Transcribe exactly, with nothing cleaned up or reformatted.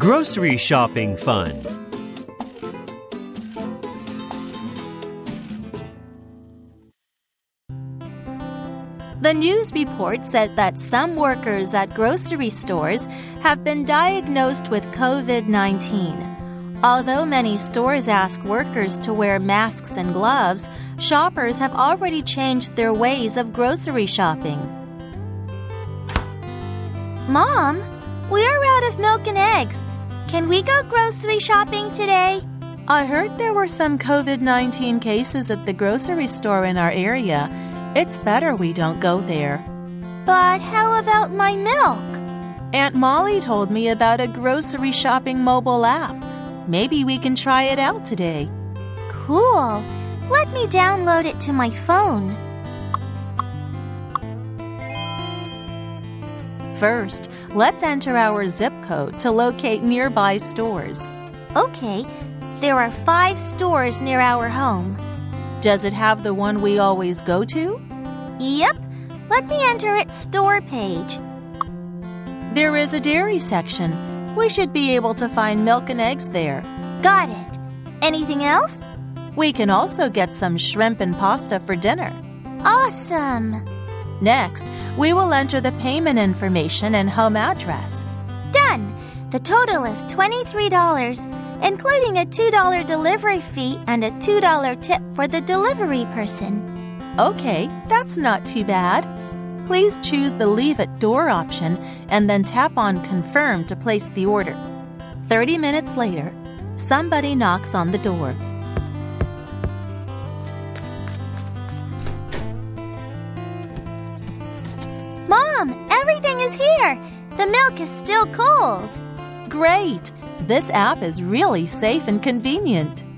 Grocery shopping fun. The news report said that some workers at grocery stores have been diagnosed with COVID nineteen. Although many stores ask workers to wear masks and gloves, shoppers have already changed their ways of grocery shopping. Mom, we're out of milk and eggs. Can we go grocery shopping today? I heard there were some COVID nineteen cases at the grocery store in our area. It's better we don't go there. But how about my milk? Aunt Molly told me about a grocery shopping mobile app. Maybe we can try it out today. Cool. Let me download it to my phone. First, let's enter our zip code to locate nearby stores. Okay, there are five stores near our home. Does it have the one we always go to? Yep. Let me enter its store page. There is a dairy section. We should be able to find milk and eggs there. Got it. Anything else? We can also get some shrimp and pasta for dinner. Awesome. Next, we will enter the payment information and home address. Done. The total is twenty-three dollars, including a two dollars delivery fee and a two dollars tip for the delivery person. Okay, that's not too bad. Please choose the Leave at Door option and then tap on Confirm to place the order. thirty minutes later, somebody knocks on the door. Mom, everything is here. The milk is still cold. Great! This app is really safe and convenient.